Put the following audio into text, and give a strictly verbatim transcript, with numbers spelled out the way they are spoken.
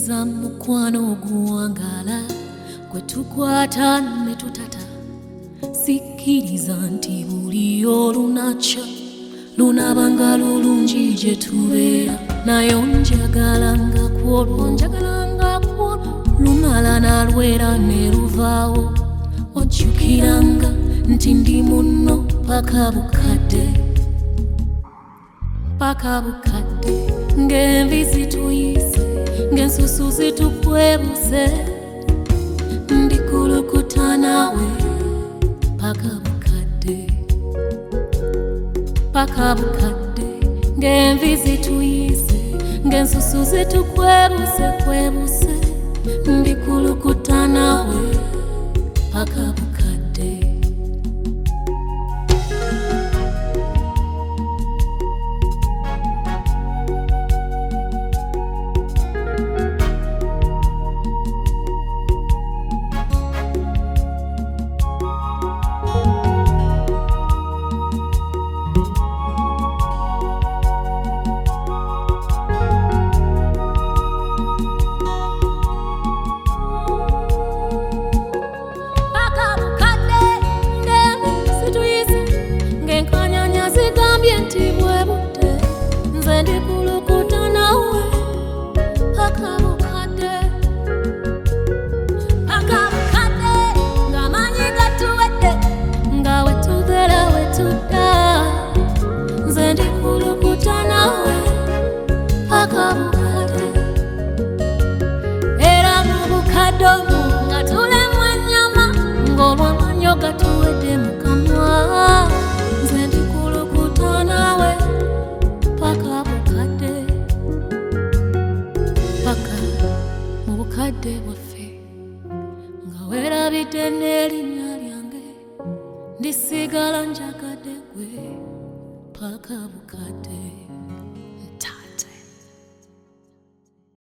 Sikiriza mukwano oguwangala gwe tukwata ne tutata. Sikiriza nti buli olunaca lunabanga lulungi gye tubeera, naye onjagalanga kwolwo onjagalanga kwolwo lumala nalwera ne luvaawo. Ojjukiranga nti ndi munno paka bukadde, paka bukadde, ng'envi zituyise, ng'ensusu zitukwebuse, ndikulukuta nawe paka bukadde, paka bukadde, ng'envi zituyise, ng'ensusu zitukwebuse kwebuse, ndikulukuta nawe paka bukadde. Ndikulukuta nawe paka bukadde, paka bukadde, ng'amaanyi gatuwedde, nga wetubeera wetudda. Nze ndikulukuta nawe paka bukadde, era mu bukadde omwo nga tulemu ennyama, ng'olw'amannyo gatuwedde mu kamwa. Nze ndikulukuta nawe paka bukadde, paka mu bukadde bwaffe, nga weerabidde n'erinnya lyange, ndisigala njagadde gwe paka bukadde.